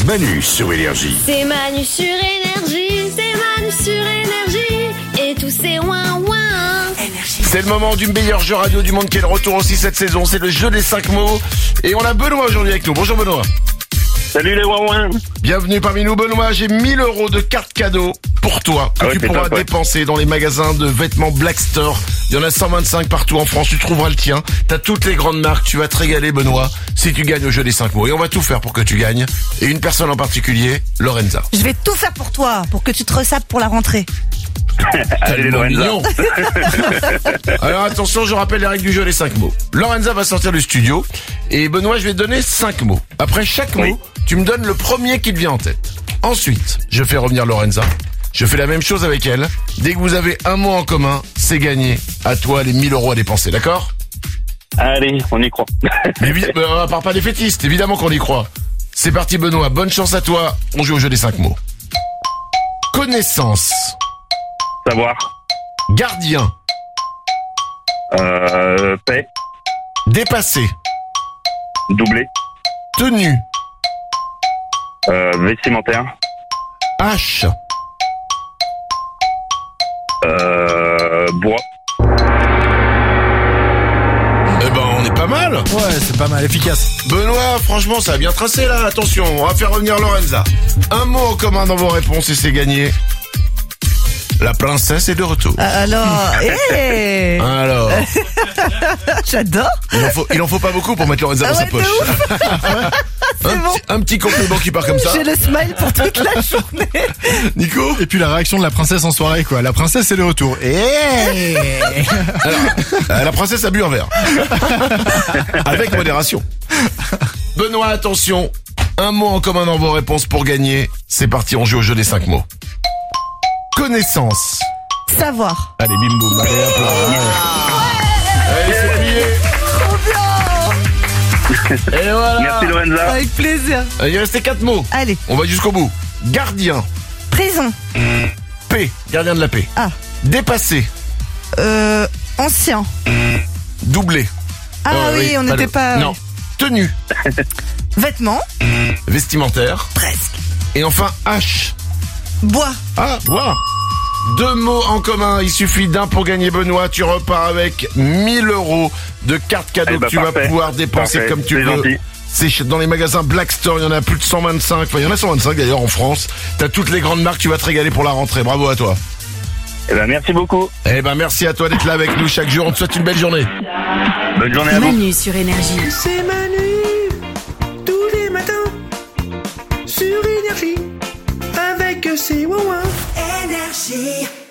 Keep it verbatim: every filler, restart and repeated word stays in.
Manu sur Énergie. C'est Manu sur Énergie, c'est Manu sur Énergie, et tous ces ouin ouin. C'est le moment du meilleur jeu radio du monde qui est de retour aussi cette saison, c'est le jeu des cinq mots. Et on a Benoît aujourd'hui avec nous. Bonjour Benoît. Salut les ouin-ouin. Bienvenue parmi nous Benoît, j'ai mille euros de cartes cadeaux pour toi que Ah ouais, tu c'est pourras top, ouais. dépenser dans les magasins de vêtements Black Store. Il y en a cent vingt-cinq partout en France, tu trouveras le tien. T'as toutes les grandes marques, tu vas te régaler Benoît si tu gagnes au jeu des cinq mots. Et on va tout faire pour que tu gagnes. Et une personne en particulier, Lorenza. Je vais tout faire pour toi, pour que tu te ressapes pour la rentrée. Allez Tellement Lorenza. mignon. Alors attention, je rappelle les règles du jeu des cinq mots. Lorenza va sortir du studio et Benoît, je vais te donner cinq mots. Après chaque Oui. mot, tu me donnes le premier qui te vient en tête. Ensuite, je fais revenir Lorenza. Je fais la même chose avec elle. Dès que vous avez un mot en commun, c'est gagné. À toi les mille euros à dépenser, d'accord? Allez, on y croit. Mais évi- euh, à part pas des fétistes, évidemment qu'on y croit. C'est parti Benoît, bonne chance à toi. On joue au jeu des cinq mots. Connaissance. Savoir. Gardien. Euh, paix. Dépassé. Doublé. Tenue. Euh, vestimentaire. Hache. Euh, bois. Eh ben, on est pas mal. Ouais, c'est pas mal, efficace. Benoît, franchement, ça a bien tracé là. Attention, on va faire revenir Lorenza. Un mot en commun dans vos réponses et c'est gagné. La princesse est de retour. Alors, hé Alors, J'adore. il en faut, il en faut pas beaucoup pour mettre Lorenza Ah dans ouais, sa poche. de un, bon. petit, un petit compliment qui part comme ça. J'ai le smile pour toute la journée. Nico? Et puis la réaction de la princesse en soirée, quoi. La princesse, c'est le retour. Et Alors, euh, la princesse a bu un verre. Avec modération. Benoît, attention. Un mot en commun dans vos réponses pour gagner. C'est parti, on joue au jeu des cinq mots. Connaissance. Savoir. Allez, bim boum. Allez, hop là. Allez, c'est plié. Et voilà. Merci Lorenza. Avec plaisir. Euh, Il restait quatre mots. Allez, On va jusqu'au bout. Gardien. prison. Paix. Gardien de la paix. Ah. Dépassé. Euh, ancien. Doublé. Ah Euh, oui, on pas n'était le- pas... Non. Tenue. Vêtements. Vestimentaire. Presque. Et enfin, H. Bois. Ah, voilà. Deux mots en commun, il suffit d'un pour gagner Benoît. Tu repars avec mille euros de cartes cadeaux Eh ben, que tu vas parfait. pouvoir dépenser Parfait, comme tu c'est veux. gentil. C'est ch- dans les magasins Black Store, il y en a plus de cent vingt-cinq. Enfin, il y en a cent vingt-cinq d'ailleurs en France. T'as toutes les grandes marques, tu vas te régaler pour la rentrée. Bravo à toi. Eh ben, merci beaucoup. Eh ben, merci à toi d'être là avec nous chaque jour. On te souhaite une belle journée. Bonne journée à vous. Manu sur Énergie. C'est Manu, tous les matins, sur Énergie, avec ses ouin-ouin. Énergie.